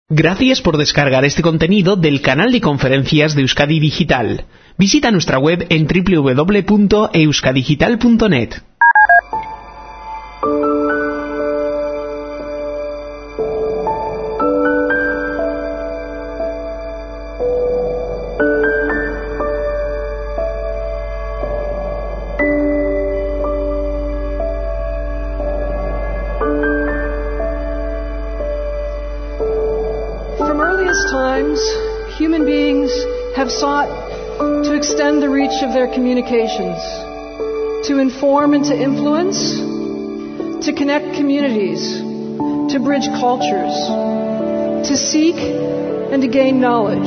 Gracias por descargar este contenido del canal de conferencias de Euskadi Digital. Visita nuestra web en www.euskadigital.net. Human beings have sought to extend the reach of their communications, to inform and to influence, to connect communities, to bridge cultures, to seek and to gain knowledge.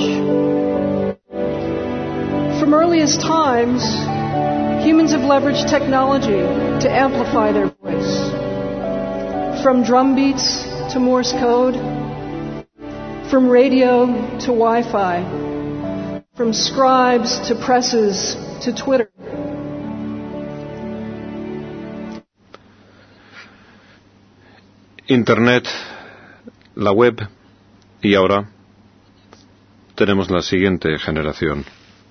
From earliest times, humans have leveraged technology to amplify their voice. From drum beats to Morse code, from radio to Wi-Fi, from scribes to presses to Twitter. Internet, la web y ahora tenemos la siguiente generación.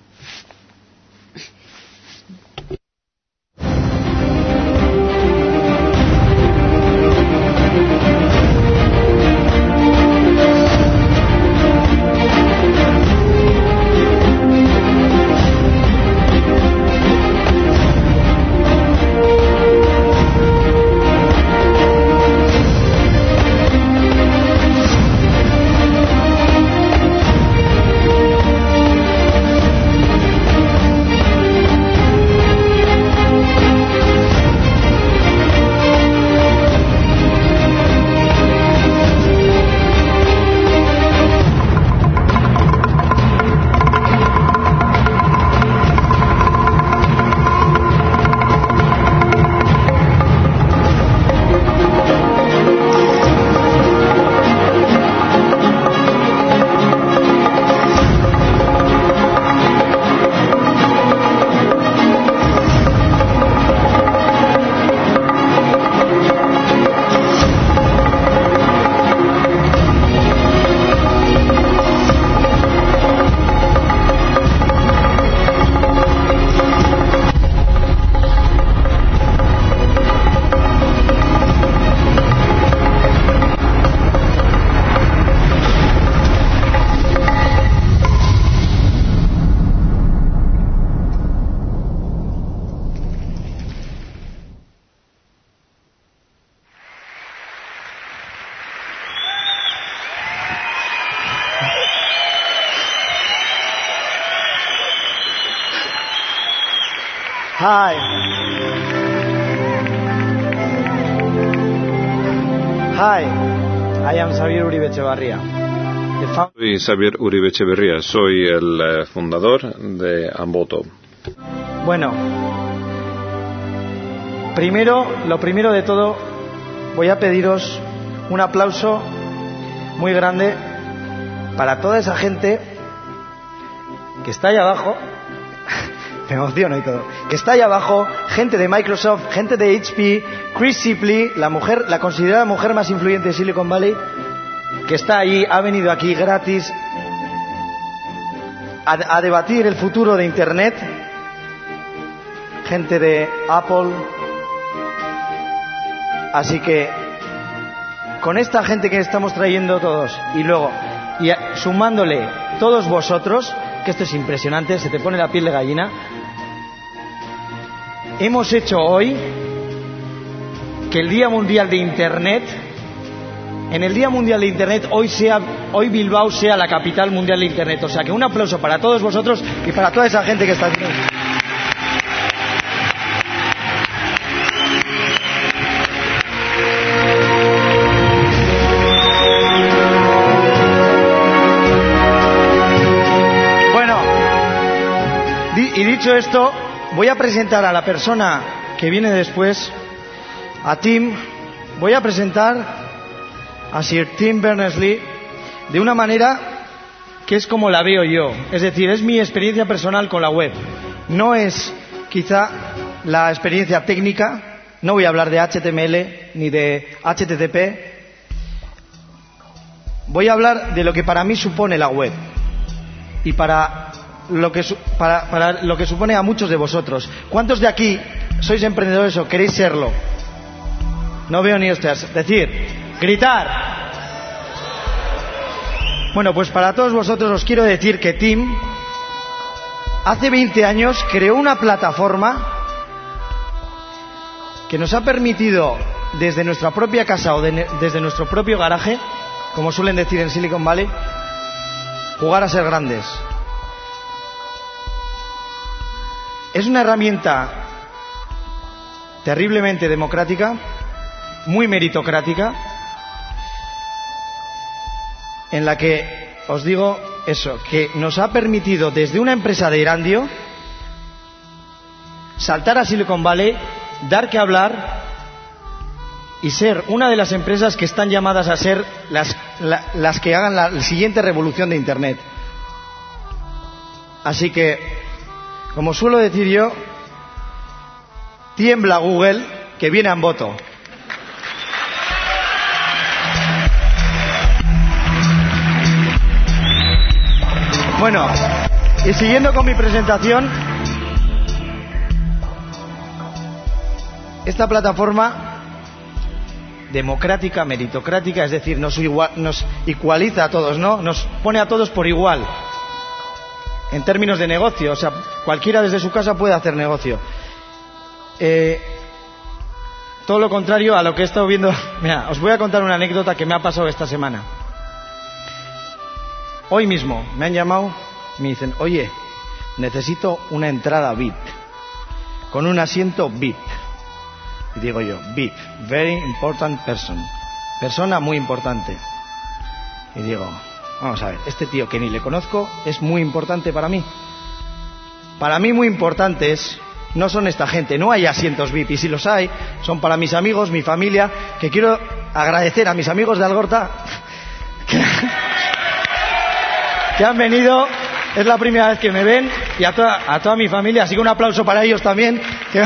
Hi. Hi, I am Xavier Uribe Echevarría. Soy Xavier Uribe Echevarría, soy el fundador de Amboto. Bueno, lo primero de todo, voy a pediros un aplauso muy grande para toda esa gente que está ahí abajo. Me emociono y todo. Que está ahí abajo, gente de Microsoft, gente de HP, Chris Shipley, la considerada mujer más influyente de Silicon Valley, que está ahí, ha venido aquí gratis a debatir el futuro de Internet. Gente de Apple. Así que con esta gente que estamos trayendo todos y luego sumándole todos vosotros, que esto es impresionante, se te pone la piel de gallina. Hemos hecho hoy que el Día Mundial de Internet, en el Día Mundial de Internet, hoy Bilbao sea la capital mundial de Internet. O sea que un aplauso para todos vosotros y para toda esa gente que está aquí. Y dicho esto, voy a presentar a la persona que viene después, a Tim. Voy a presentar a Sir Tim Berners-Lee de una manera que es como la veo yo. Es decir, es mi experiencia personal con la web. No es quizá la experiencia técnica. No voy a hablar de HTML ni de HTTP. voy a hablar de lo que para mí supone la web y para lo que supone a muchos de vosotros. ¿Cuántos de aquí sois emprendedores o queréis serlo? No veo ni hostias. Decir, gritar. Bueno, pues para todos vosotros os quiero decir que Tim hace 20 años creó una plataforma que nos ha permitido desde nuestra propia casa o desde nuestro propio garaje, como suelen decir en Silicon Valley, jugar a ser grandes. Es una herramienta terriblemente democrática, muy meritocrática, en la que os digo eso, que nos ha permitido desde una empresa de Erandio saltar a Silicon Valley, dar que hablar y ser una de las empresas que están llamadas a ser las que hagan la siguiente revolución de Internet. Así que, como suelo decir yo, tiembla Google, que viene en voto. Bueno, y siguiendo con mi presentación, esta plataforma democrática, meritocrática, es decir, nos igualiza a todos, ¿no? Nos pone a todos por igual en términos de negocio, o sea, cualquiera desde su casa puede hacer negocio. Todo lo contrario a lo que he estado viendo. Mira, os voy a contar una anécdota que me ha pasado esta semana. Hoy mismo me han llamado, me dicen, oye, necesito una entrada VIP, con un asiento VIP. Y digo yo, VIP, very important person, persona muy importante. Y digo, vamos a ver, este tío que ni le conozco es muy importante para mí. Para mí muy importantes no son esta gente, no hay asientos VIP, y si los hay, son para mis amigos, mi familia, que quiero agradecer a mis amigos de Algorta que han venido, es la primera vez que me ven, y a toda mi familia, así que un aplauso para ellos también.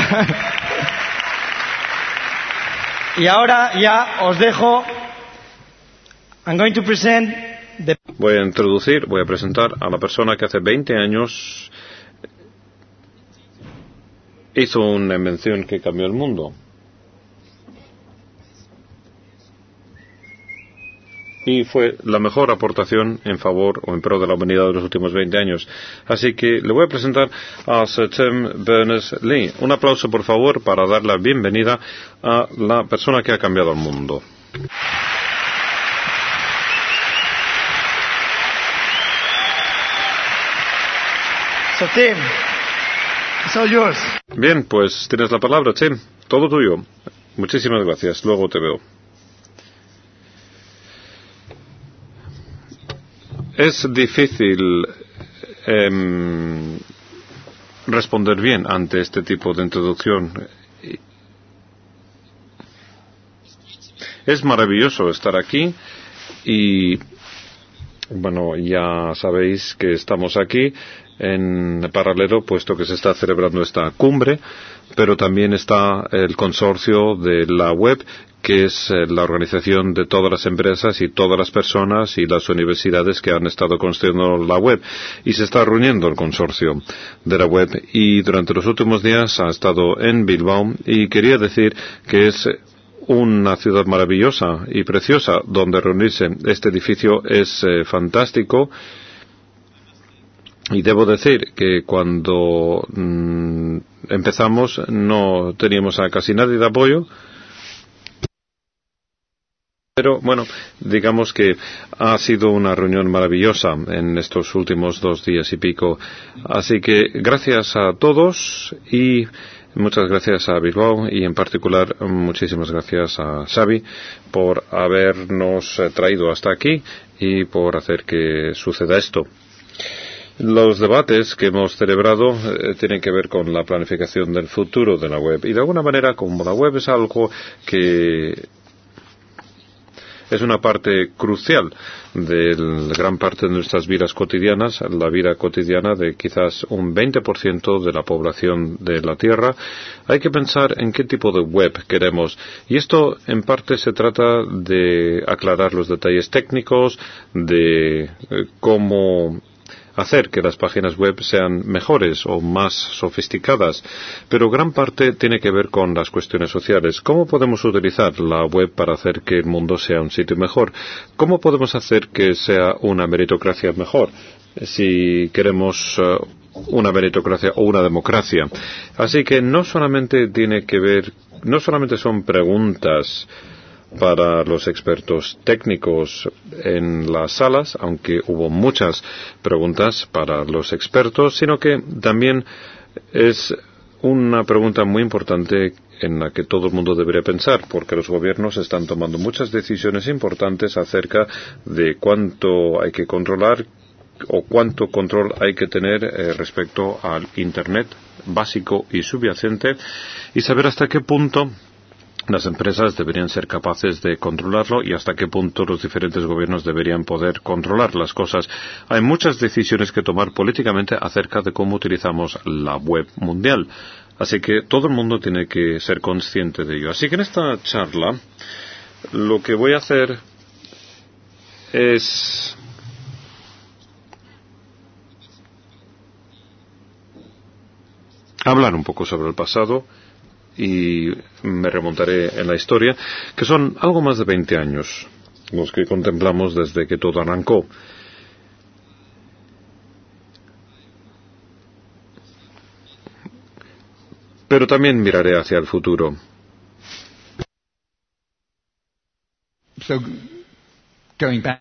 Y ahora ya os dejo. I'm going to present the... Voy a presentar a la persona que hace 20 años hizo una invención que cambió el mundo. Y fue la mejor aportación en favor o en pro de la humanidad de los últimos 20 años. Así que le voy a presentar a Sir Tim Berners-Lee. Un aplauso, por favor, para dar la bienvenida a la persona que ha cambiado el mundo. So, Tim, it's all yours. Bien, pues tienes la palabra, Tim. Todo tuyo. Muchísimas gracias. Luego te veo. Es difícil responder bien ante este tipo de introducción. Es maravilloso estar aquí y, bueno, ya sabéis que estamos aquí en paralelo, puesto que se está celebrando esta cumbre, pero también está el consorcio de la web, que es la organización de todas las empresas y todas las personas y las universidades que han estado construyendo la web. Y se está reuniendo el consorcio de la web y durante los últimos días ha estado en Bilbao y quería decir que es una ciudad maravillosa y preciosa donde reunirse. Este edificio es fantástico. Y debo decir que cuando empezamos no teníamos a casi nadie de apoyo. Pero bueno, digamos que ha sido una reunión maravillosa en estos últimos 2 días y pico. Así que gracias a todos y muchas gracias a Bilbao y en particular muchísimas gracias a Xavi por habernos traído hasta aquí y por hacer que suceda esto. Los debates que hemos celebrado tienen que ver con la planificación del futuro de la web y de alguna manera, como la web es algo que es una parte crucial de gran parte de nuestras vidas cotidianas, la vida cotidiana de quizás un 20% de la población de la Tierra. Hay que pensar en qué tipo de web queremos. Y esto, en parte, se trata de aclarar los detalles técnicos, de cómo hacer que las páginas web sean mejores o más sofisticadas, pero gran parte tiene que ver con las cuestiones sociales. ¿Cómo podemos utilizar la web para hacer que el mundo sea un sitio mejor? ¿Cómo podemos hacer que sea una meritocracia mejor? Si queremos una meritocracia o una democracia. Así que no solamente son preguntas para los expertos técnicos en las salas, aunque hubo muchas preguntas para los expertos, sino que también es una pregunta muy importante en la que todo el mundo debería pensar, porque los gobiernos están tomando muchas decisiones importantes acerca de cuánto hay que controlar o cuánto control hay que tener respecto al Internet básico y subyacente, y saber hasta qué punto las empresas deberían ser capaces de controlarlo y hasta qué punto los diferentes gobiernos deberían poder controlar las cosas. Hay muchas decisiones que tomar políticamente acerca de cómo utilizamos la web mundial. Así que todo el mundo tiene que ser consciente de ello. Así que en esta charla lo que voy a hacer es hablar un poco sobre el pasado y me remontaré en la historia, que son algo más de 20 años, los que contemplamos desde que todo arrancó. Pero también miraré hacia el futuro. So, going back.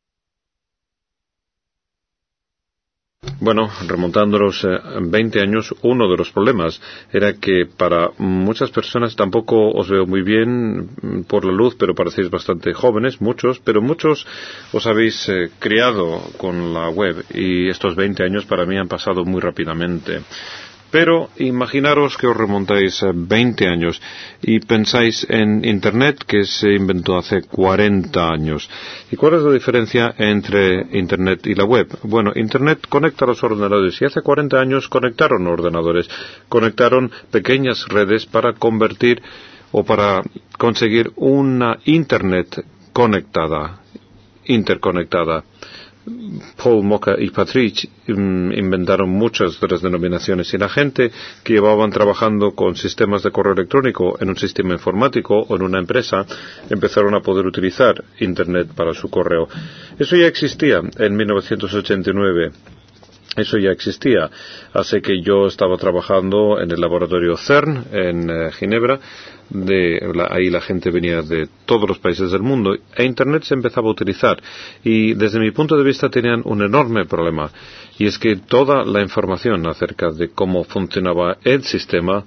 Bueno, remontándonos 20 años, uno de los problemas era que para muchas personas, tampoco os veo muy bien por la luz, pero parecéis bastante jóvenes, muchos os habéis criado con la web y estos 20 años para mí han pasado muy rápidamente. Pero imaginaros que os remontáis 20 años y pensáis en Internet, que se inventó hace 40 años. ¿Y cuál es la diferencia entre Internet y la web? Bueno, Internet conecta los ordenadores y hace 40 años conectaron ordenadores, conectaron pequeñas redes para convertir o para conseguir una Internet interconectada. Paul, Mocha y Patrick inventaron muchas de las denominaciones y la gente que llevaban trabajando con sistemas de correo electrónico en un sistema informático o en una empresa empezaron a poder utilizar Internet para su correo. Eso ya existía en 1989. Eso ya existía. Hace que yo estaba trabajando en el laboratorio CERN en Ginebra. Ahí la gente venía de todos los países del mundo e Internet se empezaba a utilizar y desde mi punto de vista tenían un enorme problema y es que toda la información acerca de cómo funcionaba el sistema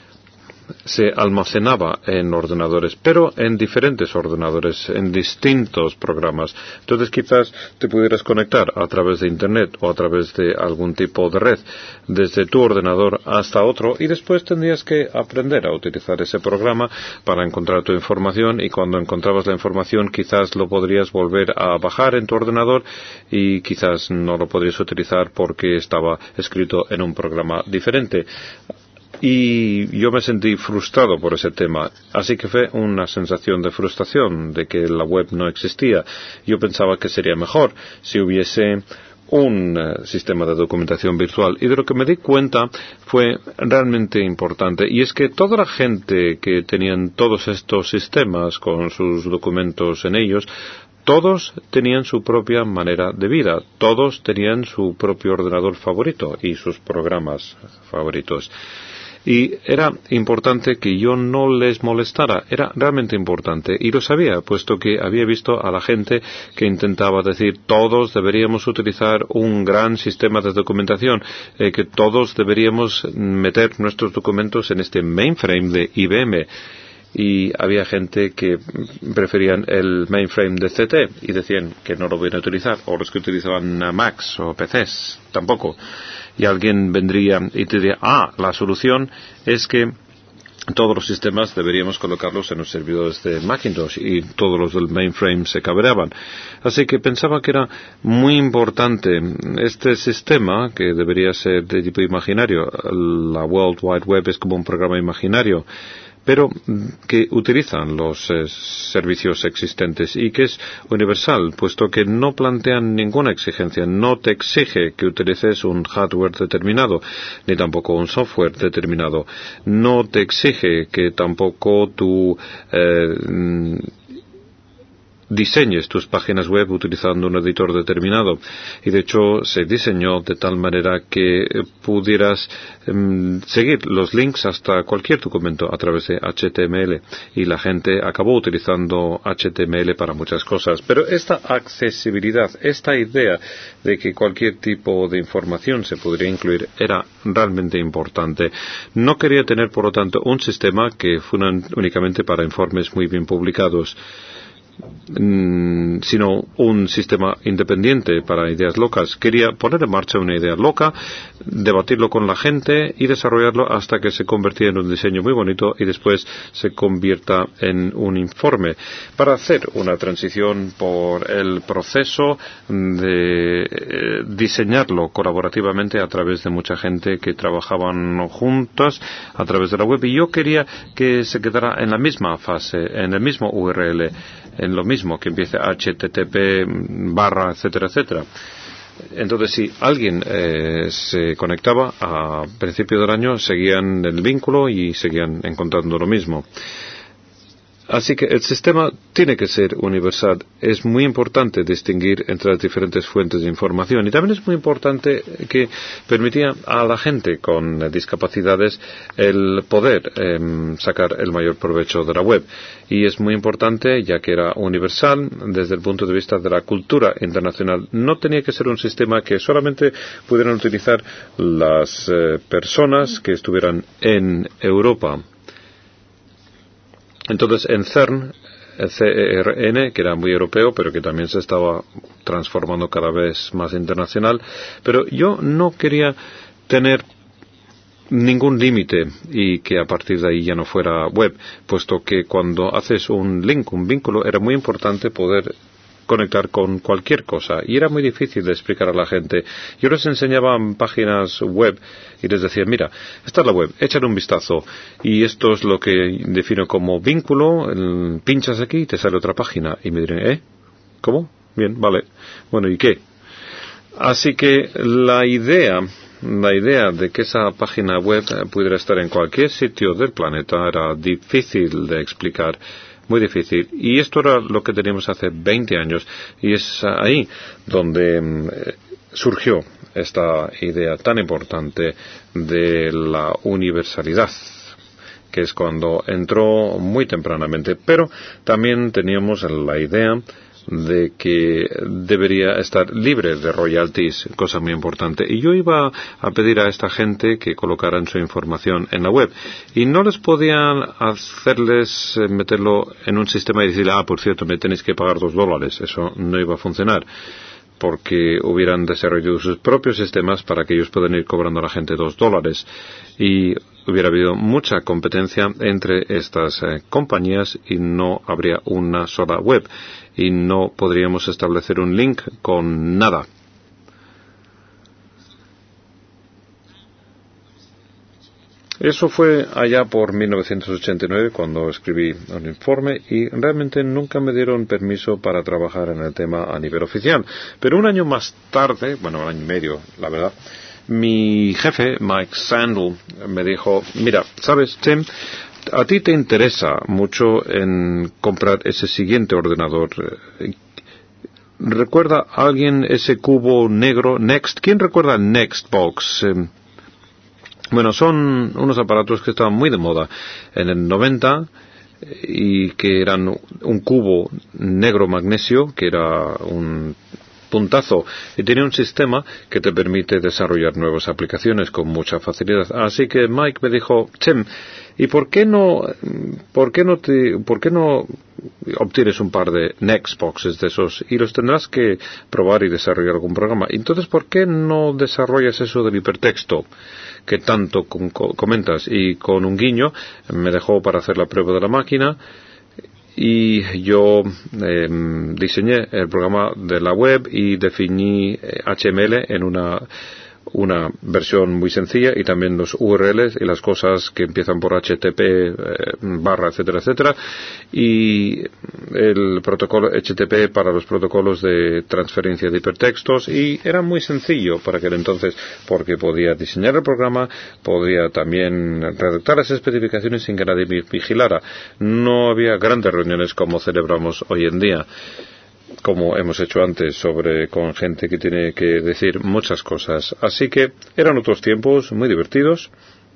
se almacenaba en ordenadores, pero en diferentes ordenadores, en distintos programas. Entonces quizás te pudieras conectar a través de Internet o a través de algún tipo de red desde tu ordenador hasta otro y después tendrías que aprender a utilizar ese programa para encontrar tu información y cuando encontrabas la información quizás lo podrías volver a bajar en tu ordenador y quizás no lo podrías utilizar porque estaba escrito en un programa diferente. Y yo me sentí frustrado por ese tema, así que fue una sensación de frustración de que la web no existía. Yo pensaba que sería mejor si hubiese un sistema de documentación virtual y de lo que me di cuenta fue realmente importante y es que toda la gente que tenían todos estos sistemas con sus documentos en ellos todos tenían su propia manera de vida, todos tenían su propio ordenador favorito y sus programas favoritos. Y era importante que yo no les molestara, era realmente importante, y lo sabía, puesto que había visto a la gente que intentaba decir todos deberíamos utilizar un gran sistema de documentación, que todos deberíamos meter nuestros documentos en este mainframe de IBM. Y había gente que preferían el mainframe de CT y decían que no lo iban a utilizar, o los que utilizaban Macs o PCs tampoco. Y alguien vendría y te diría, la solución es que todos los sistemas deberíamos colocarlos en los servidores de Macintosh y todos los del mainframe se cabreaban. Así que pensaba que era muy importante este sistema, que debería ser de tipo imaginario. La World Wide Web es como un programa imaginario, pero que utilizan los servicios existentes y que es universal, puesto que no plantean ninguna exigencia, no te exige que utilices un hardware determinado, ni tampoco un software determinado, no te exige que tampoco tú diseñes tus páginas web utilizando un editor determinado, y de hecho se diseñó de tal manera que pudieras seguir los links hasta cualquier documento a través de HTML, y la gente acabó utilizando HTML para muchas cosas. Pero esta accesibilidad, esta idea de que cualquier tipo de información se podría incluir era realmente importante. No quería tener, por lo tanto, un sistema que fuera únicamente para informes muy bien publicados, sino un sistema independiente para ideas locas. Quería poner en marcha una idea loca, debatirlo con la gente y desarrollarlo hasta que se convertía en un diseño muy bonito y después se convierta en un informe, para hacer una transición por el proceso de diseñarlo colaborativamente a través de mucha gente que trabajaban juntas a través de la web. Y yo quería que se quedara en la misma fase, en el mismo URL, en lo mismo, que empiece http / etcétera, etcétera. Entonces, si alguien se conectaba a principio del año, seguían el vínculo y seguían encontrando lo mismo. Así que el sistema tiene que ser universal. Es muy importante distinguir entre las diferentes fuentes de información, y también es muy importante que permitía a la gente con discapacidades el poder sacar el mayor provecho de la web. Y es muy importante, ya que era universal desde el punto de vista de la cultura internacional. No tenía que ser un sistema que solamente pudieran utilizar las personas que estuvieran en Europa. Entonces, en CERN, CERN, que era muy europeo, pero que también se estaba transformando cada vez más internacional, pero yo no quería tener ningún límite y que a partir de ahí ya no fuera web, puesto que cuando haces un link, un vínculo, era muy importante poder conectar con cualquier cosa, y era muy difícil de explicar a la gente. Yo les enseñaba páginas web y les decía, mira, esta es la web, échale un vistazo, y esto es lo que defino como vínculo, pinchas aquí y te sale otra página, y me dirán, ¿cómo? Bien, vale, bueno, ¿y qué? Así que la idea de que esa página web pudiera estar en cualquier sitio del planeta era difícil de explicar, muy difícil, y esto era lo que teníamos hace 20 años, y es ahí donde surgió esta idea tan importante de la universalidad, que es cuando entró muy tempranamente. Pero también teníamos la idea de que debería estar libre de royalties, cosa muy importante. Y yo iba a pedir a esta gente que colocaran su información en la web, y no les podían hacerles meterlo en un sistema y decir, por cierto, me tenéis que pagar $2. Eso no iba a funcionar, porque hubieran desarrollado sus propios sistemas para que ellos puedan ir cobrando a la gente $2, y hubiera habido mucha competencia entre estas compañías y no habría una sola web, y no podríamos establecer un link con nada. Eso fue allá por 1989 cuando escribí un informe, y realmente nunca me dieron permiso para trabajar en el tema a nivel oficial. Pero un año más tarde, un año y medio, la verdad, mi jefe, Mike Sandel, me dijo, mira, ¿sabes, Tim? A ti te interesa mucho en comprar ese siguiente ordenador. ¿Recuerda alguien ese cubo negro Next? ¿Quién recuerda Nextbox? Son unos aparatos que estaban muy de moda en el 90 y que eran un cubo negro magnesio, que era un puntazo, y tiene un sistema que te permite desarrollar nuevas aplicaciones con mucha facilidad. Así que Mike me dijo, Tim, ¿y por qué no obtienes un par de Nextboxes de esos y los tendrás que probar y desarrollar algún programa? Entonces, ¿por qué no desarrollas eso del hipertexto que tanto comentas? Y con un guiño me dejó para hacer la prueba de la máquina, y yo diseñé el programa de la web y definí HTML en una versión muy sencilla, y también los URLs y las cosas que empiezan por HTTP barra, etcétera, etcétera, y el protocolo HTTP para los protocolos de transferencia de hipertextos. Y era muy sencillo para aquel entonces, porque podía diseñar el programa, podía también redactar las especificaciones sin que nadie me vigilara. No había grandes reuniones como celebramos hoy en día, como hemos hecho antes, con gente que tiene que decir muchas cosas. Así que eran otros tiempos muy divertidos,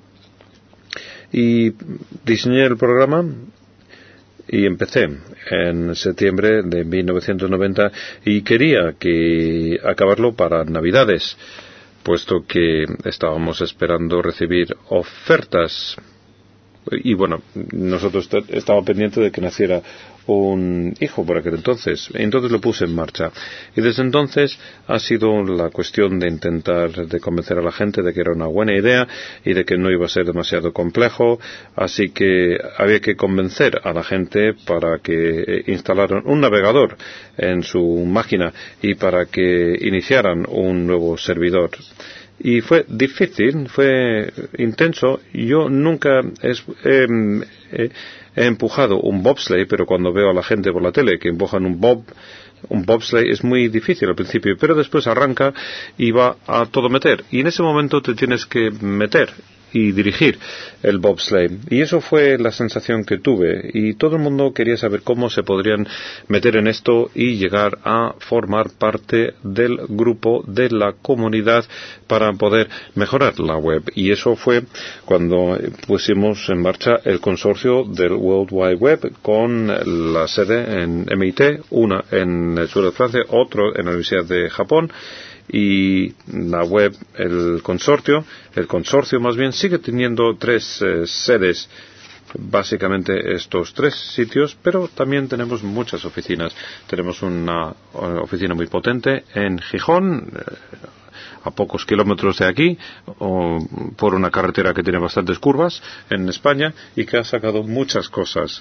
y diseñé el programa y empecé en septiembre de 1990, y quería acabarlo para Navidades, puesto que estábamos esperando recibir ofertas. Y bueno, nosotros estaba pendiente de que naciera un hijo por aquel entonces. Entonces lo puse en marcha. Y desde entonces ha sido la cuestión de intentar de convencer a la gente de que era una buena idea y de que no iba a ser demasiado complejo. Así que había que convencer a la gente para que instalaran un navegador en su máquina y para que iniciaran un nuevo servidor. Y fue difícil, fue intenso. Yo nunca he empujado un bobsleigh, pero cuando veo a la gente por la tele que empujan un bobsleigh, es muy difícil al principio, pero después arranca y va a todo meter. Y en ese momento te tienes que meter y dirigir el bobsleigh. Y eso fue la sensación que tuve. Y todo el mundo quería saber cómo se podrían meter en esto y llegar a formar parte del grupo, de la comunidad, para poder mejorar la web. Y eso fue cuando pusimos en marcha el consorcio del World Wide Web, con la sede en MIT, una en el sur de Francia, otro en la Universidad de Japón. Y la web, el consorcio más bien, sigue teniendo 3 sedes, básicamente estos 3 sitios, pero también tenemos muchas oficinas. Tenemos una oficina muy potente en Gijón, a pocos kilómetros de aquí, por una carretera que tiene bastantes curvas, en España, y que ha sacado muchas cosas.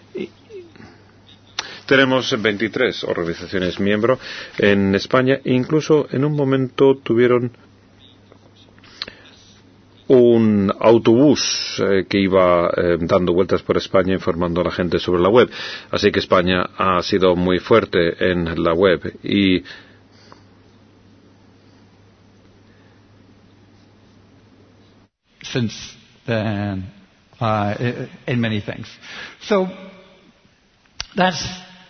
Tenemos 23 organizaciones miembros en España. Incluso en un momento tuvieron un autobús que iba dando vueltas por España informando a la gente sobre la web. Así que España ha sido muy fuerte en la web. Y since then, in many things. So that's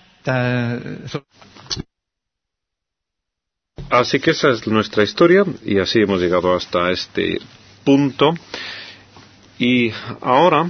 así que esa es nuestra historia, y así hemos llegado hasta este punto. Y ahora,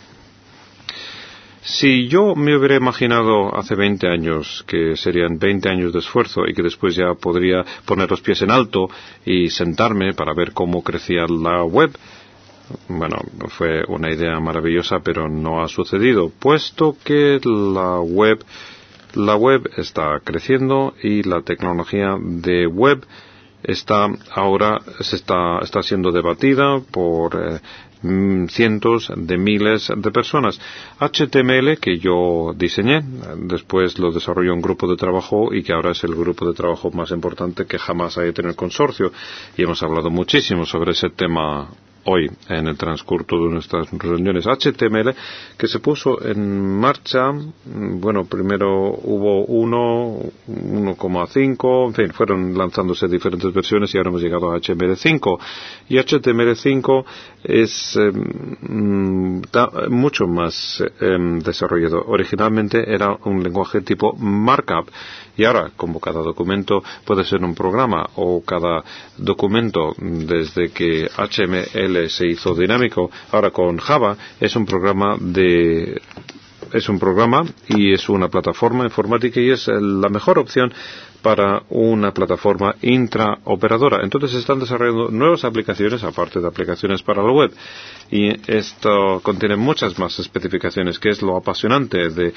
si yo me hubiera imaginado hace 20 años que serían 20 años de esfuerzo y que después ya podría poner los pies en alto y sentarme para ver cómo crecía la web, bueno, fue una idea maravillosa, pero no ha sucedido, puesto que la web está creciendo y la tecnología de web está siendo debatida por cientos de miles de personas. HTML, que yo diseñé, después lo desarrolló un grupo de trabajo, y que ahora es el grupo de trabajo más importante que jamás haya tenido el consorcio, y hemos hablado muchísimo sobre ese tema hoy en el transcurso de nuestras reuniones. HTML, que se puso en marcha, bueno, primero hubo 1.5, en fin, fueron lanzándose diferentes versiones y ahora hemos llegado a HTML5. Y HTML5 es mucho más desarrollado. Originalmente era un lenguaje tipo markup, y ahora, como cada documento puede ser un programa, o cada documento, desde que HTML se hizo dinámico, ahora con Java es un programa de es un programa y es una plataforma informática y es la mejor opción para una plataforma intraoperadora. Entonces se están desarrollando nuevas aplicaciones, aparte de aplicaciones para la web. Y esto contiene muchas más especificaciones, que es lo apasionante de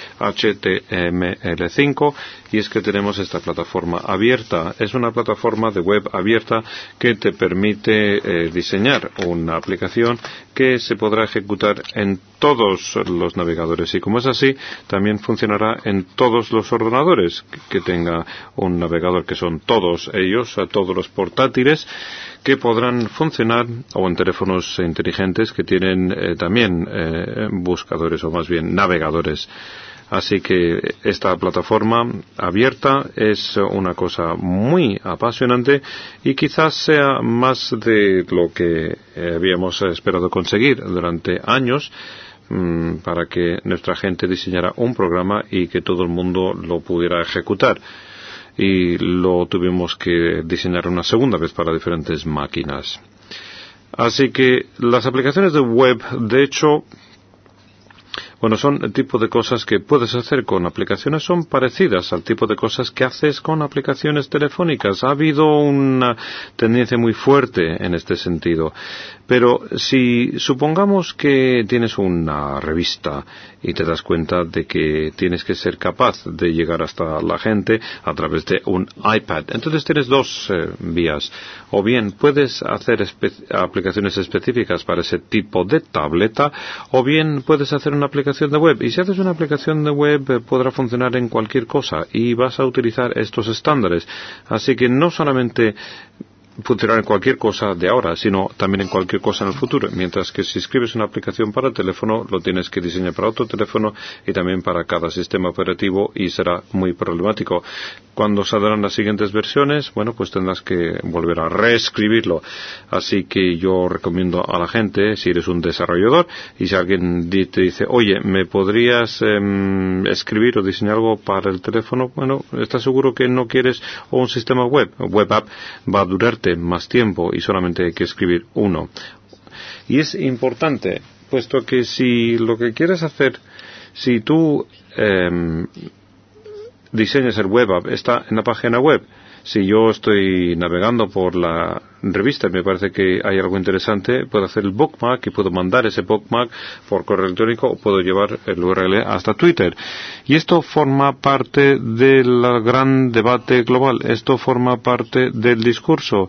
HTML5, y es que tenemos esta plataforma abierta. Es una plataforma de web abierta que te permite diseñar una aplicación que se podrá ejecutar en todos los navegadores. Y como es así, también funcionará en todos los ordenadores que tenga un navegador, que son todos ellos, todos los portátiles, que podrán funcionar, o en teléfonos inteligentes que tienen también buscadores, o más bien navegadores. Así que esta plataforma abierta es una cosa muy apasionante y quizás sea más de lo que habíamos esperado conseguir durante años, para que nuestra gente diseñara un programa y que todo el mundo lo pudiera ejecutar. Y lo tuvimos que diseñar una segunda vez para diferentes máquinas. Así que las aplicaciones de web, de hecho, bueno, son el tipo de cosas que puedes hacer con aplicaciones, son parecidas al tipo de cosas que haces con aplicaciones telefónicas. Ha habido una tendencia muy fuerte en este sentido. Pero si supongamos que tienes una revista y te das cuenta de que tienes que ser capaz de llegar hasta la gente a través de un iPad, entonces tienes dos vías. O bien puedes hacer aplicaciones específicas para ese tipo de tableta, o bien puedes hacer una aplicación de web. Y si haces una aplicación de web, podrá funcionar en cualquier cosa y vas a utilizar estos estándares. Así que no solamente funcionar en cualquier cosa de ahora, sino también en cualquier cosa en el futuro. Mientras que si escribes una aplicación para el teléfono, lo tienes que diseñar para otro teléfono y también para cada sistema operativo, y será muy problemático. Cuando saldrán las siguientes versiones, bueno, pues tendrás que volver a reescribirlo. Así que yo recomiendo a la gente, si eres un desarrollador y si alguien te dice, oye, ¿me podrías escribir o diseñar algo para el teléfono? Bueno, ¿estás seguro que no quieres un sistema web? Web app va a durarte más tiempo y solamente hay que escribir uno. Y es importante, puesto que si lo que quieres hacer, si tú diseñas el web app, está en la página web. Si yo estoy navegando por la revista y me parece que hay algo interesante, puedo hacer el bookmark y puedo mandar ese bookmark por correo electrónico, o puedo llevar el URL hasta Twitter. Y esto forma parte del gran debate global. Esto forma parte del discurso.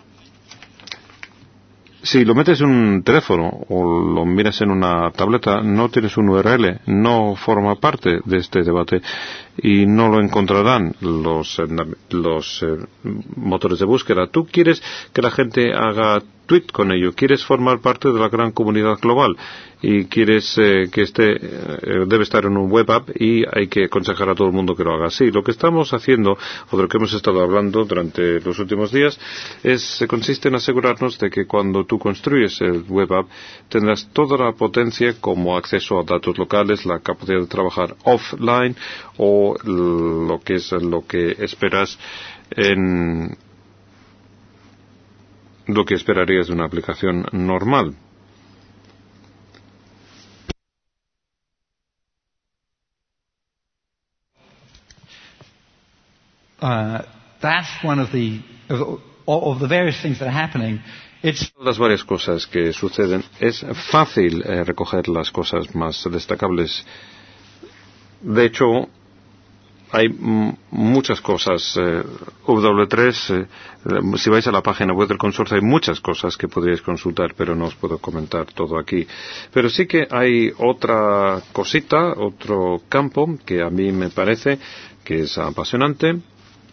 Si lo metes en un teléfono o lo miras en una tableta, no tienes un URL, no forma parte de este debate y no lo encontrarán los motores de búsqueda. Tú quieres que la gente haga tweet con ello, quieres formar parte de la gran comunidad global y quieres que debe estar en un web app, y hay que aconsejar a todo el mundo que lo haga así. Lo que estamos haciendo, o de lo que hemos estado hablando durante los últimos días, consiste en asegurarnos de que cuando tú construyes el web app tendrás toda la potencia, como acceso a datos locales, la capacidad de trabajar offline, o lo que es lo que esperas lo que esperarías de una aplicación normal. That's one of the various things that are happening. Las varias cosas que suceden, es fácil recoger las cosas más destacables. De hecho, hay muchas cosas. W3, si vais a la página web del consorcio, hay muchas cosas que podríais consultar, pero no os puedo comentar todo aquí. Pero sí que hay otra cosita, otro campo que a mí me parece que es apasionante.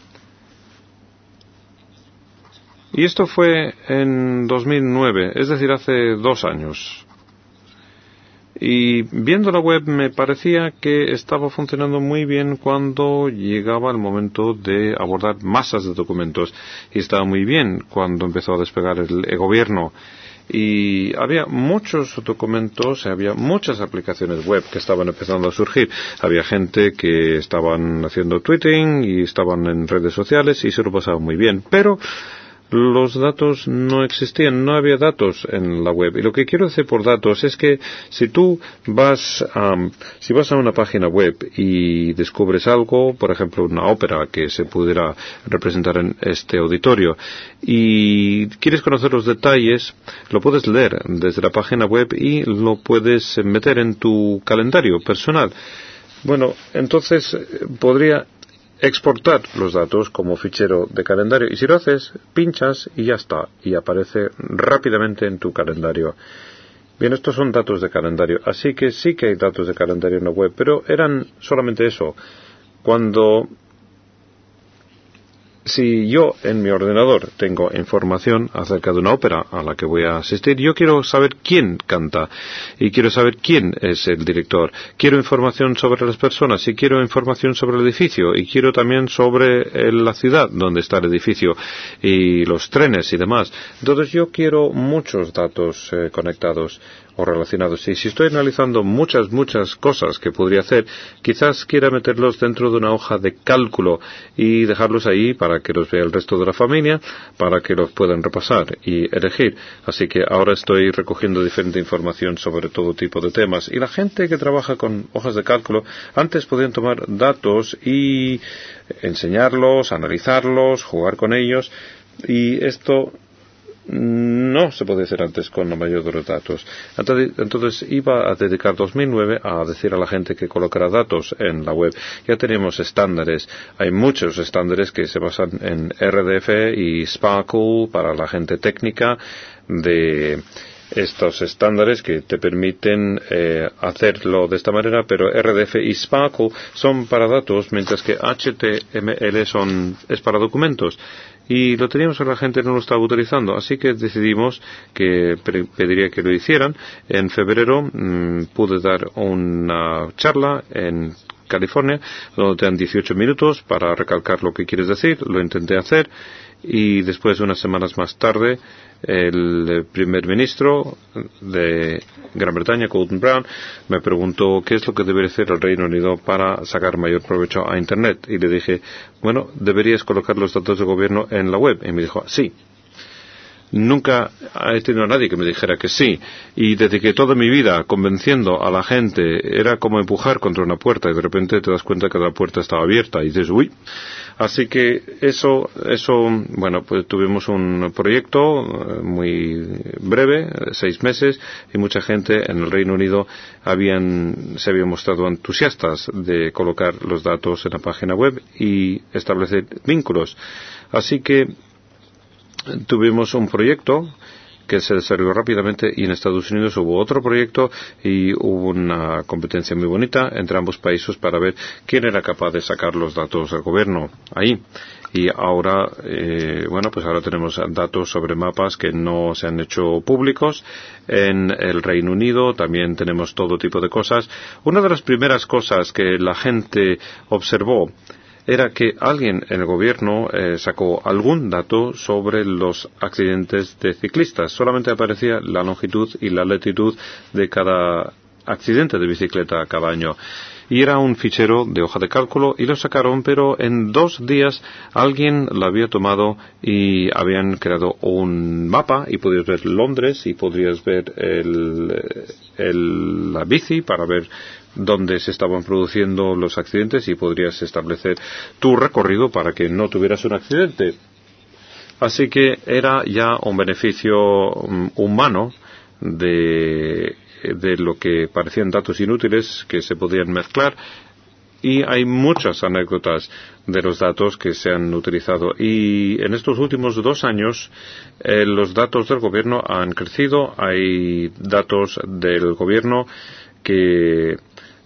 Y esto fue en 2009, es decir, hace 2 años. Y viendo la web me parecía que estaba funcionando muy bien cuando llegaba el momento de abordar masas de documentos. Y estaba muy bien cuando empezó a despegar el gobierno. Y había muchos documentos, había muchas aplicaciones web que estaban empezando a surgir. Había gente que estaban haciendo tweeting y estaban en redes sociales y se lo pasaba muy bien. Pero los datos no existían, no había datos en la web. Y lo que quiero decir por datos es que si vas a una página web y descubres algo, por ejemplo una ópera que se pudiera representar en este auditorio, y quieres conocer los detalles, lo puedes leer desde la página web y lo puedes meter en tu calendario personal. Bueno, entonces podría exportar los datos como fichero de calendario, y si lo haces, pinchas y ya está, y aparece rápidamente en tu calendario. Bien, estos son datos de calendario, así que sí que hay datos de calendario en la web, pero eran solamente eso. Si yo en mi ordenador tengo información acerca de una ópera a la que voy a asistir, yo quiero saber quién canta y quiero saber quién es el director. Quiero información sobre las personas y quiero información sobre el edificio y quiero también sobre la ciudad donde está el edificio y los trenes y demás. Entonces yo quiero muchos datos conectados o relacionados. Y si estoy analizando muchas cosas que podría hacer, quizás quiera meterlos dentro de una hoja de cálculo y dejarlos ahí para que los vea el resto de la familia, para que los puedan repasar y elegir. Así que ahora estoy recogiendo diferente información sobre todo tipo de temas. Y la gente que trabaja con hojas de cálculo, antes podían tomar datos y enseñarlos, analizarlos, jugar con ellos, y esto no se podía hacer antes con la mayoría de los datos. Entonces iba a dedicar 2009 a decir a la gente que colocara datos en la web. Ya tenemos estándares. Hay muchos estándares que se basan en RDF y Sparkle para la gente técnica, de estos estándares que te permiten hacerlo de esta manera, pero RDF y Sparkle son para datos, mientras que HTML es para documentos. Y lo teníamos, la gente no lo estaba utilizando, así que decidimos que pediría que lo hicieran. En febrero pude dar una charla en California, donde te dan 18 minutos para recalcar lo que quieres decir. Lo intenté hacer y después, unas semanas más tarde, el primer ministro de Gran Bretaña, Gordon Brown, me preguntó qué es lo que debería hacer el Reino Unido para sacar mayor provecho a Internet. Y le dije, bueno, deberías colocar los datos del gobierno en la web. Y me dijo, sí. Nunca he tenido a nadie que me dijera que sí, y desde que toda mi vida convenciendo a la gente era como empujar contra una puerta y de repente te das cuenta que la puerta estaba abierta y dices, uy. Así que eso, bueno, pues tuvimos un proyecto muy breve, 6 meses, y mucha gente en el Reino Unido se habían mostrado entusiastas de colocar los datos en la página web y establecer vínculos. Así que tuvimos un proyecto que se desarrolló rápidamente, y en Estados Unidos hubo otro proyecto y hubo una competencia muy bonita entre ambos países para ver quién era capaz de sacar los datos del gobierno ahí. Y ahora, bueno, pues ahora tenemos datos sobre mapas que no se han hecho públicos en el Reino Unido. También tenemos todo tipo de cosas. Una de las primeras cosas que la gente observó era que alguien en el gobierno sacó algún dato sobre los accidentes de ciclistas. Solamente aparecía la longitud y la latitud de cada accidente de bicicleta cada año. Y era un fichero de hoja de cálculo y lo sacaron, pero en 2 días alguien lo había tomado y habían creado un mapa y podías ver Londres y podrías ver la bici para ver dónde se estaban produciendo los accidentes y podrías establecer tu recorrido para que no tuvieras un accidente. Así que era ya un beneficio humano de lo que parecían datos inútiles que se podían mezclar, y hay muchas anécdotas de los datos que se han utilizado. Y en estos últimos 2 años los datos del gobierno han crecido. Hay datos del gobierno que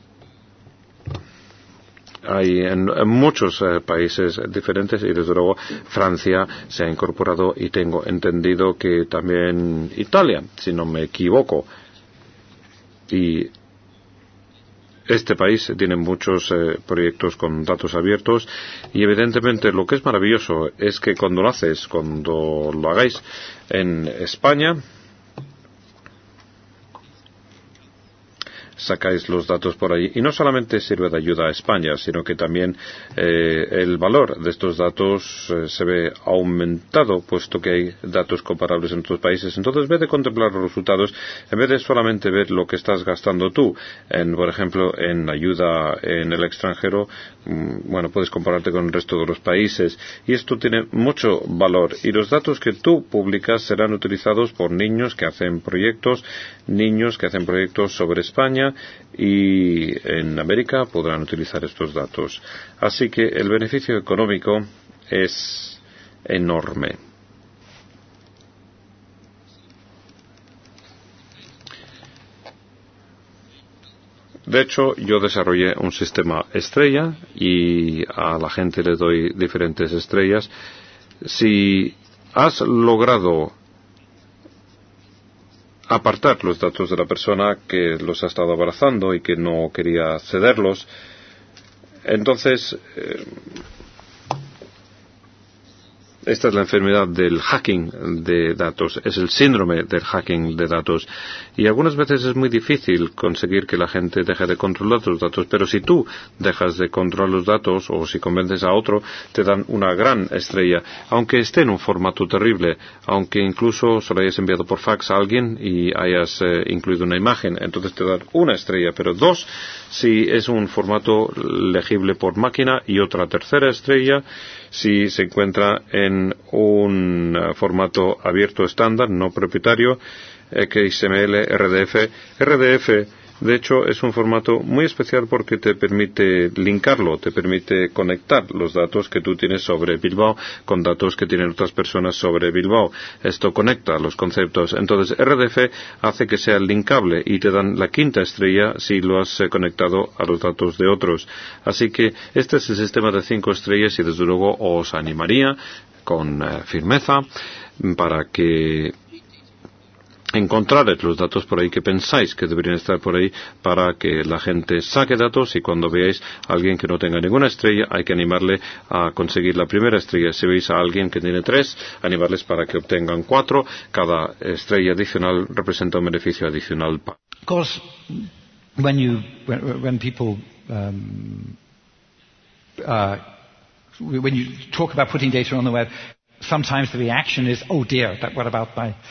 hay en muchos países diferentes, y desde luego Francia se ha incorporado, y tengo entendido que también Italia, si no me equivoco. Y este país tiene muchos proyectos con datos abiertos, y evidentemente lo que es maravilloso es que cuando lo hagáis en España, sacáis los datos por ahí. Y no solamente sirve de ayuda a España, sino que también el valor de estos datos se ve aumentado, puesto que hay datos comparables en otros países. Entonces, en vez de contemplar los resultados, en vez de solamente ver lo que estás gastando tú, por ejemplo, en ayuda en el extranjero, puedes compararte con el resto de los países. Y esto tiene mucho valor. Y los datos que tú publicas serán utilizados por niños que hacen proyectos sobre España, y en América podrán utilizar estos datos. Así que el beneficio económico es enorme. De hecho, yo desarrollé un sistema estrella y a la gente le doy diferentes estrellas. Si has logrado apartar los datos de la persona que los ha estado abrazando y que no quería cederlos, entonces esta es la enfermedad del hacking de datos, es el síndrome del hacking de datos, y algunas veces es muy difícil conseguir que la gente deje de controlar tus datos, pero si tú dejas de controlar los datos, o si convences a otro, te dan una gran estrella, aunque esté en un formato terrible, aunque incluso se lo hayas enviado por fax a alguien y hayas incluido una imagen, entonces te dan una estrella, pero 2 si es un formato legible por máquina, y otra tercera estrella si se encuentra en un formato abierto estándar, no propietario, XML, RDF. RDF, de hecho, es un formato muy especial porque te permite linkarlo, te permite conectar los datos que tú tienes sobre Bilbao con datos que tienen otras personas sobre Bilbao. Esto conecta los conceptos. Entonces, RDF hace que sea linkable y te dan la 5ª estrella si lo has conectado a los datos de otros. Así que este es el sistema de 5 estrellas y desde luego os animaría con firmeza para que encontraréis los datos por ahí que pensáis que deberían estar por ahí, para que la gente saque datos, y cuando veáis a alguien que no tenga ninguna estrella, hay que animarle a conseguir la primera estrella. Si veis a alguien que tiene 3, animarles para que obtengan 4. Cada estrella adicional representa un beneficio adicional. Of course, when people when you talk about putting data on the web, sometimes the reaction is, oh dear, what about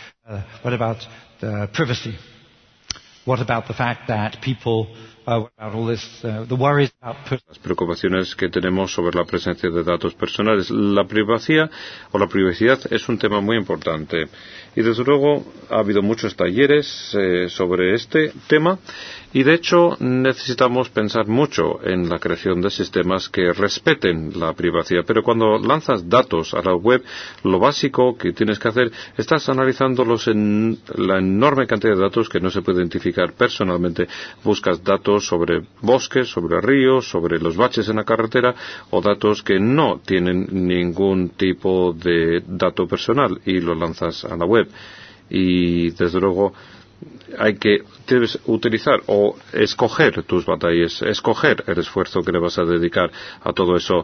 the privacy? What about the fact that people, what about all this, the worries about... Las preocupaciones que tenemos sobre la presencia de datos personales. La privacidad es un tema muy importante. Y desde luego ha habido muchos talleres sobre este tema, y de hecho necesitamos pensar mucho en la creación de sistemas que respeten la privacidad. Pero cuando lanzas datos a la web, lo básico que tienes que hacer, estás analizando la enorme cantidad de datos que no se puede identificar personalmente. Buscas datos sobre bosques, sobre ríos, sobre los baches en la carretera, o datos que no tienen ningún tipo de dato personal, y lo lanzas a la web. Y desde luego debes utilizar o escoger tus batallas, escoger el esfuerzo que le vas a dedicar a todo eso.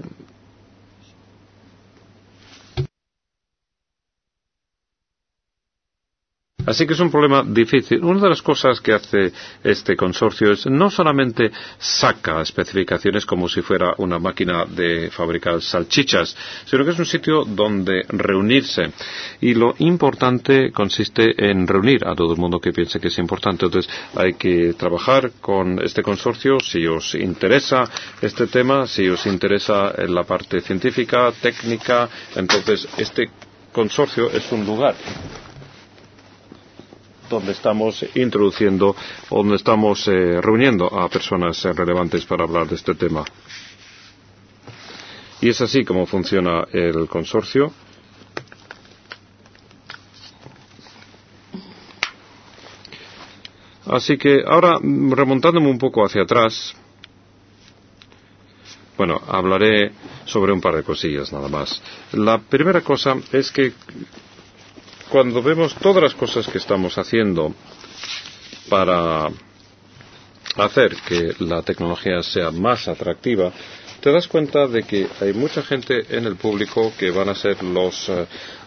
Así que es un problema difícil. Una de las cosas que hace este consorcio es no solamente saca especificaciones como si fuera una máquina de fabricar salchichas, sino que es un sitio donde reunirse. Y lo importante consiste en reunir a todo el mundo que piense que es importante. Entonces hay que trabajar con este consorcio si os interesa este tema, si os interesa la parte científica, técnica. Entonces este consorcio es un lugar donde estamos introduciendo, donde estamos reuniendo a personas relevantes para hablar de este tema. Y es así como funciona el consorcio. Así que ahora, remontándome un poco hacia atrás, hablaré sobre un par de cosillas nada más. La primera cosa es que cuando vemos todas las cosas que estamos haciendo para hacer que la tecnología sea más atractiva, te das cuenta de que hay mucha gente en el público que van a ser los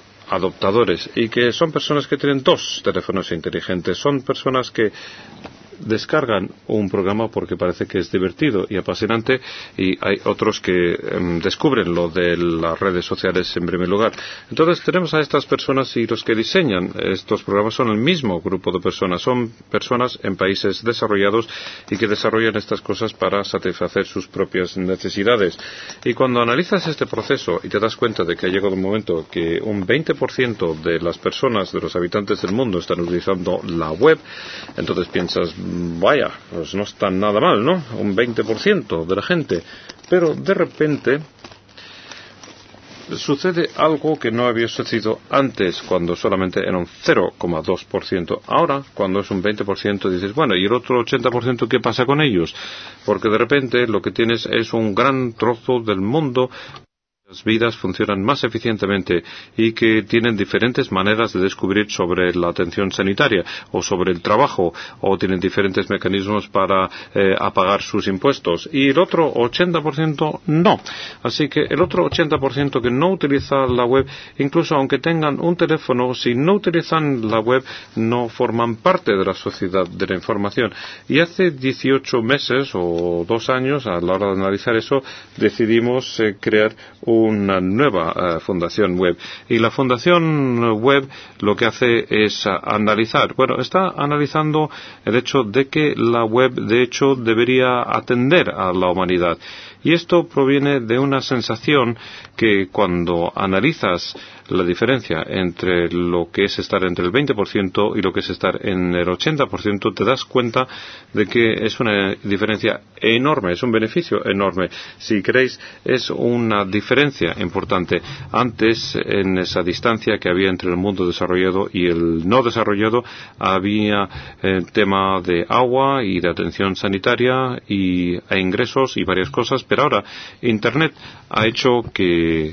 adoptadores, y que son personas que tienen 2 teléfonos inteligentes, son personas que descargan un programa porque parece que es divertido y apasionante, y hay otros que descubren lo de las redes sociales en primer lugar. Entonces tenemos a estas personas, y los que diseñan estos programas son el mismo grupo de personas. Son personas en países desarrollados y que desarrollan estas cosas para satisfacer sus propias necesidades. Y cuando analizas este proceso y te das cuenta de que ha llegado un momento que un 20% de las personas, de los habitantes del mundo, están utilizando la web, entonces piensas, vaya, pues no está nada mal, ¿no? Un 20% de la gente. Pero de repente sucede algo que no había sucedido antes, cuando solamente era un 0,2%. Ahora, cuando es un 20%, dices, bueno, ¿y el otro 80% qué pasa con ellos? Porque de repente lo que tienes es un gran trozo del mundo. Las vidas funcionan más eficientemente y que tienen diferentes maneras de descubrir sobre la atención sanitaria o sobre el trabajo, o tienen diferentes mecanismos para pagar sus impuestos, y el otro 80% no. Así que el otro 80% que no utiliza la web, incluso aunque tengan un teléfono, si no utilizan la web, no forman parte de la sociedad de la información. Y hace 18 meses o 2 años, a la hora de analizar eso, decidimos crear una nueva fundación web. Y la fundación web lo que hace es analizar. Bueno, está analizando el hecho de que la web, de hecho, debería atender a la humanidad. Y esto proviene de una sensación que cuando analizas la diferencia entre lo que es estar entre el 20% y lo que es estar en el 80%, te das cuenta de que es una diferencia enorme, es un beneficio enorme. Si queréis, es una diferencia importante. Antes, en esa distancia que había entre el mundo desarrollado y el no desarrollado, había el tema de agua y de atención sanitaria e ingresos y varias cosas, pero ahora Internet ha hecho que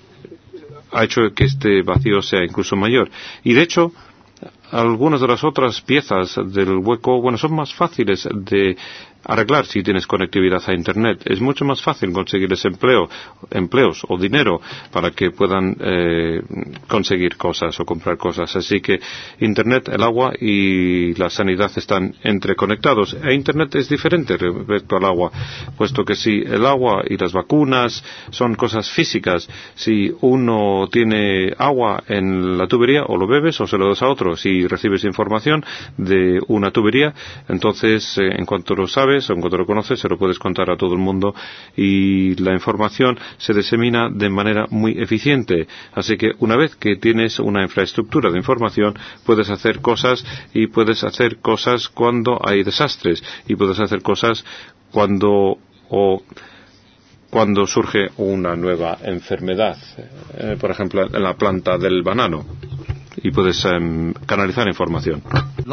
este vacío sea incluso mayor. Y de hecho, algunas de las otras piezas del hueco, bueno, son más fáciles de arreglar si tienes conectividad a Internet. Es mucho más fácil conseguirles empleos o dinero para que puedan conseguir cosas o comprar cosas. Así que Internet, el agua y la sanidad están entreconectados. E Internet es diferente respecto al agua, puesto que si el agua y las vacunas son cosas físicas, si uno tiene agua en la tubería, o lo bebes o se lo das a otro. Si recibes información de una tubería, entonces en cuanto lo sabes, o en cuanto lo conoces, se lo puedes contar a todo el mundo, y la información se disemina de manera muy eficiente. Así que una vez que tienes una infraestructura de información, puedes hacer cosas, y puedes hacer cosas cuando hay desastres, y puedes hacer cosas cuando surge una nueva enfermedad, por ejemplo en la planta del banano, y puedes canalizar información.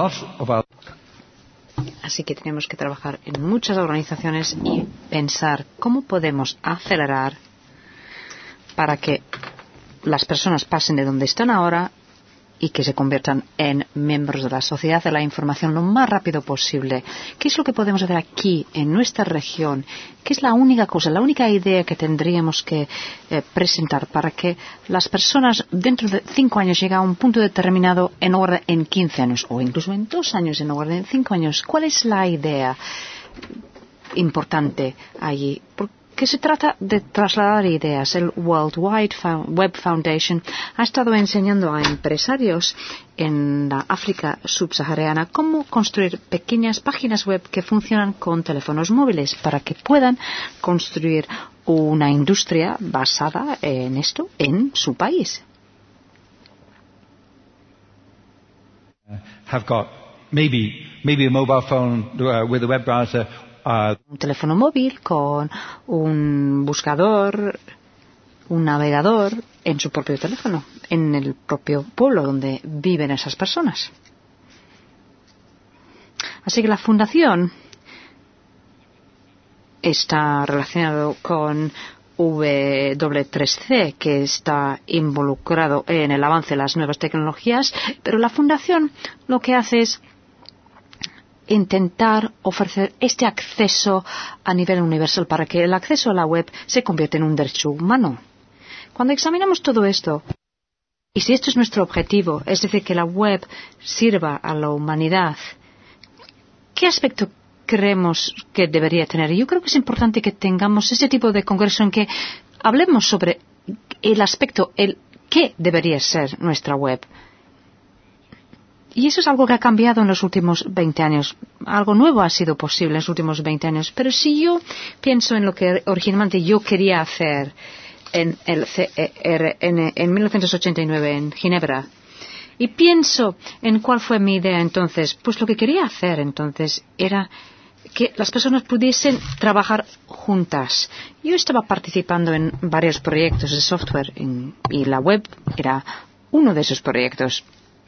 Así que tenemos que trabajar en muchas organizaciones y pensar cómo podemos acelerar para que las personas pasen de donde están ahora y que se conviertan en miembros de la sociedad de la información lo más rápido posible. ¿Qué es lo que podemos hacer aquí, en nuestra región? ¿Qué es la única cosa, la única idea que tendríamos que presentar para que las personas dentro de 5 años lleguen a un punto determinado en lugar de en 15 años, o incluso en 2 años en lugar de en 5 años? ¿Cuál es la idea importante allí? Que se trata de trasladar ideas. El World Wide Web Foundation ha estado enseñando a empresarios en la África subsahariana cómo construir pequeñas páginas web que funcionan con teléfonos móviles para que puedan construir una industria basada en esto en su país. Have got maybe a mobile phone with a web browser. Un teléfono móvil con un buscador, un navegador en su propio teléfono, en el propio pueblo donde viven esas personas. Así que la fundación está relacionada con W3C, que está involucrado en el avance de las nuevas tecnologías, pero la fundación lo que hace es intentar ofrecer este acceso a nivel universal para que el acceso a la web se convierta en un derecho humano. Cuando examinamos todo esto, y si esto es nuestro objetivo, es decir, que la web sirva a la humanidad, ¿qué aspecto creemos que debería tener? Yo creo que es importante que tengamos ese tipo de congreso en que hablemos sobre el aspecto, el qué debería ser nuestra web. Y eso es algo que ha cambiado en los últimos 20 años. Algo nuevo ha sido posible en los últimos 20 años. Pero si yo pienso en lo que originalmente yo quería hacer en el CER en 1989 en Ginebra, y pienso en cuál fue mi idea entonces, pues lo que quería hacer entonces era que las personas pudiesen trabajar juntas. Yo estaba participando en varios proyectos de software y la web era uno de esos proyectos.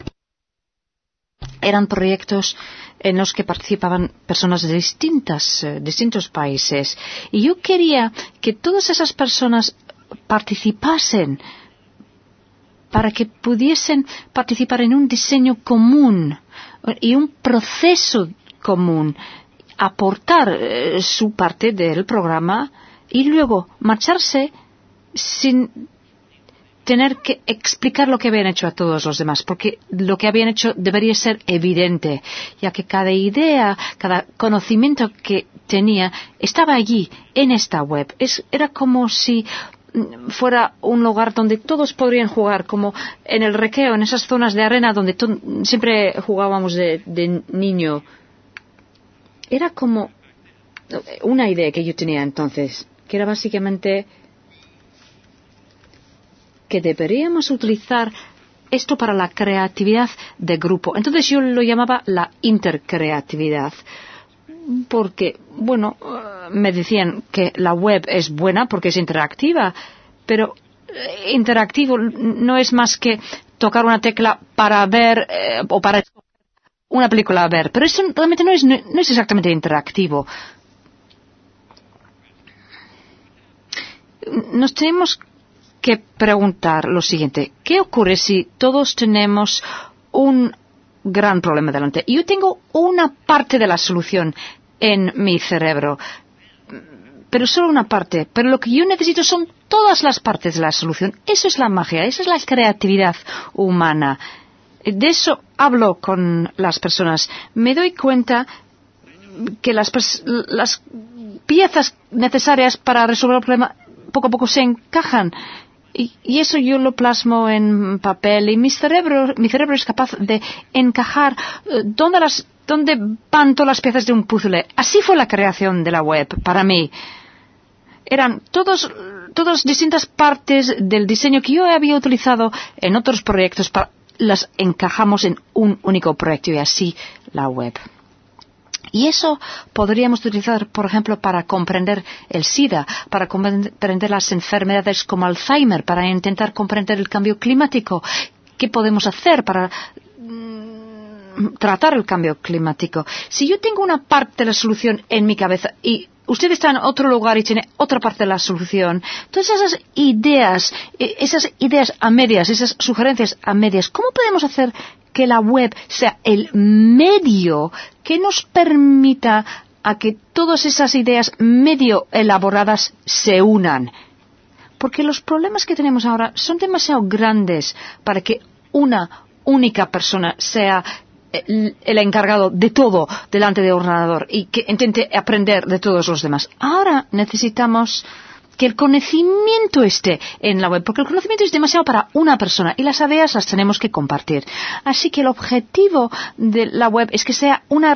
Eran proyectos en los que participaban personas de distintos países. Y yo quería que todas esas personas participasen para que pudiesen participar en un diseño común y un proceso común, aportar su parte del programa y luego marcharse sin tener que explicar lo que habían hecho a todos los demás, porque lo que habían hecho debería ser evidente, ya que cada idea, cada conocimiento que tenía estaba allí, en esta web. Era como si fuera un lugar donde todos podrían jugar, como en el recreo, en esas zonas de arena donde siempre jugábamos de niño. Era como una idea que yo tenía entonces, que era básicamente que deberíamos utilizar esto para la creatividad de grupo. Entonces yo lo llamaba la intercreatividad. Porque, bueno, me decían que la web es buena porque es interactiva, pero interactivo no es más que tocar una tecla para ver o para una película a ver. Pero eso realmente no es exactamente interactivo. Nos tenemos que preguntar lo siguiente: ¿qué ocurre si todos tenemos un gran problema delante? Yo tengo una parte de la solución en mi cerebro, pero solo una parte. Pero lo que yo necesito son todas las partes de la solución. Eso es la magia, esa es la creatividad humana. De eso hablo con las personas. Me doy cuenta que las piezas necesarias para resolver el problema poco a poco se encajan. Y eso yo lo plasmo en papel, y mi cerebro es capaz de encajar dónde van todas las piezas de un puzzle. Así fue la creación de la web para mí. Eran todas distintas partes del diseño que yo había utilizado en otros proyectos, las encajamos en un único proyecto, y así la web. Y eso podríamos utilizar, por ejemplo, para comprender el SIDA, para comprender las enfermedades como Alzheimer, para intentar comprender el cambio climático. ¿Qué podemos hacer para tratar el cambio climático? Si yo tengo una parte de la solución en mi cabeza y usted está en otro lugar y tiene otra parte de la solución, todas esas ideas a medias, esas sugerencias a medias, ¿cómo podemos hacer que la web sea el medio que nos permita a que todas esas ideas medio elaboradas se unan? Porque los problemas que tenemos ahora son demasiado grandes para que una única persona sea el encargado de todo delante del ordenador y que intente aprender de todos los demás. Ahora necesitamos que el conocimiento esté en la web, porque el conocimiento es demasiado para una persona y las ideas las tenemos que compartir. Así que el objetivo de la web es que sea una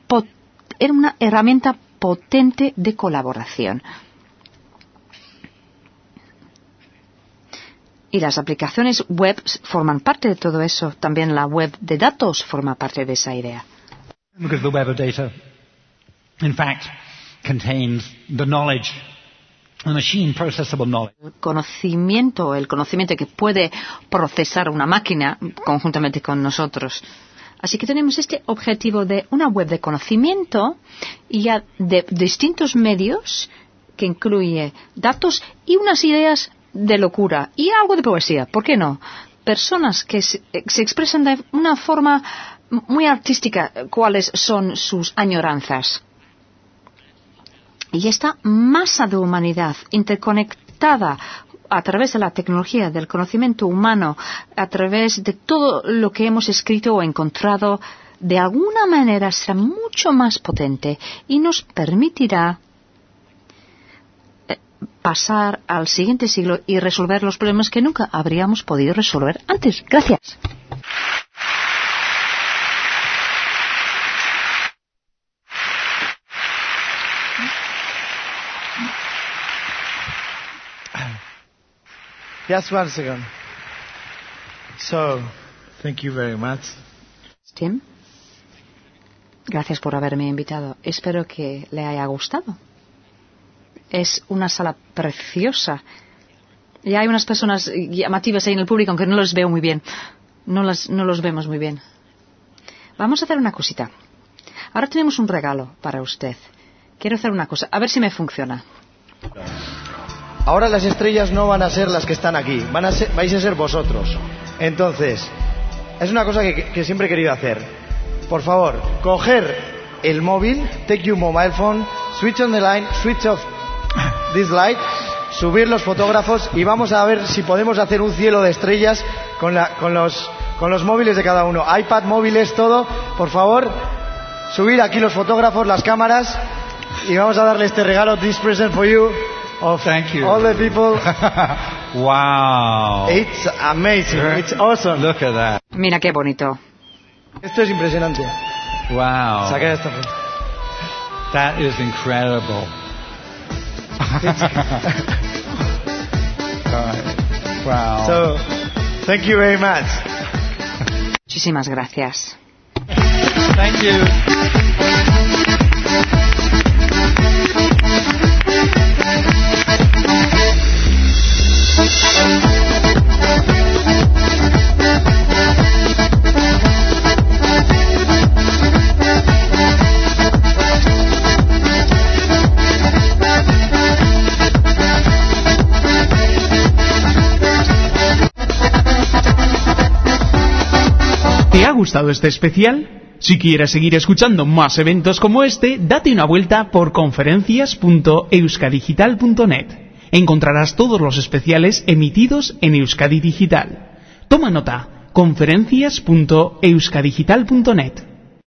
herramienta potente de colaboración. Y las aplicaciones web forman parte de todo eso. También la web de datos forma parte de esa idea. Because the web of data, in fact, contains the knowledge, the machine processable knowledge. El conocimiento que puede procesar una máquina conjuntamente con nosotros. Así que tenemos este objetivo de una web de conocimiento y ya de distintos medios que incluye datos y unas ideas de locura y algo de poesía, ¿por qué no? Personas que se expresan de una forma muy artística cuáles son sus añoranzas. Y esta masa de humanidad interconectada a través de la tecnología, del conocimiento humano, a través de todo lo que hemos escrito o encontrado, de alguna manera será mucho más potente y nos permitirá pasar al siguiente siglo y resolver los problemas que nunca habríamos podido resolver antes. Gracias. Just one second. So, thank you very much. Tim, gracias por haberme invitado. Espero que le haya gustado. Es una sala preciosa. Y hay unas personas llamativas ahí en el público, aunque no los veo muy bien. No los vemos muy bien. Vamos a hacer una cosita. Ahora tenemos un regalo para usted. Quiero hacer una cosa, a ver si me funciona. Ahora las estrellas no van a ser las que están aquí, vais a ser vosotros. Entonces, es una cosa que siempre he querido hacer. Por favor, coger el móvil, take your mobile phone, switch on the line, switch off this light, subir los fotógrafos y vamos a ver si podemos hacer un cielo de estrellas con los móviles de cada uno. iPad, móviles, todo. Por favor, subir aquí los fotógrafos, las cámaras y vamos a darle este regalo, this present for you. Thank you. All the people. Wow. It's amazing. It's awesome. Look at that. Mira qué bonito. Esto es impresionante. Wow. Saca esto. That is incredible. Wow. So, thank you very much. Muchísimas gracias. Thank you. ¿Te ha gustado este especial? Si quieres seguir escuchando más eventos como este, date una vuelta por conferencias.euskadigital.net. Encontrarás todos los especiales emitidos en Euskadi Digital. Toma nota, conferencias.euskadigital.net.